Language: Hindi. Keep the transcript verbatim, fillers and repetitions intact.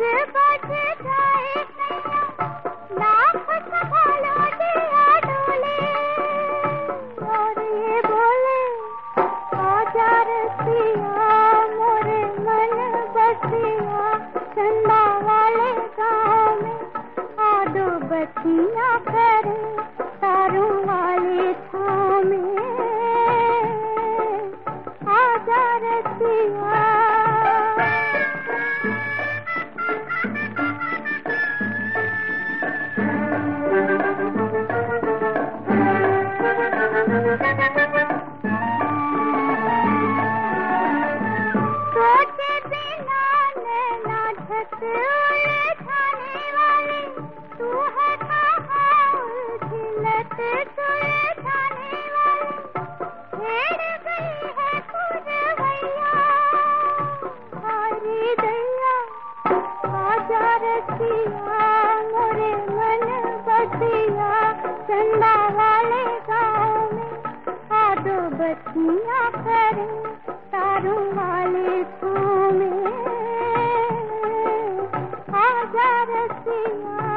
बज जाए नैया, लाख संभालो दिया डोले, और ये बोले आजा रसिया मोरे मन बसिया, चंदा वाले गाँव में आदो बतिया करे तारू वाले छाँव में, आजा रसिया। सोचे बिना नैना झट उलझाने वाली, तू है कहाँ उलझिलत सुलझाने वाली, छेड़ गई है पुरवैया हरी दैया, आजा रसिया मोरे मन बसिया, चंदा वाले गाँव में आदो बतिया करे तारू वाले छाँव में, आजा रसिया।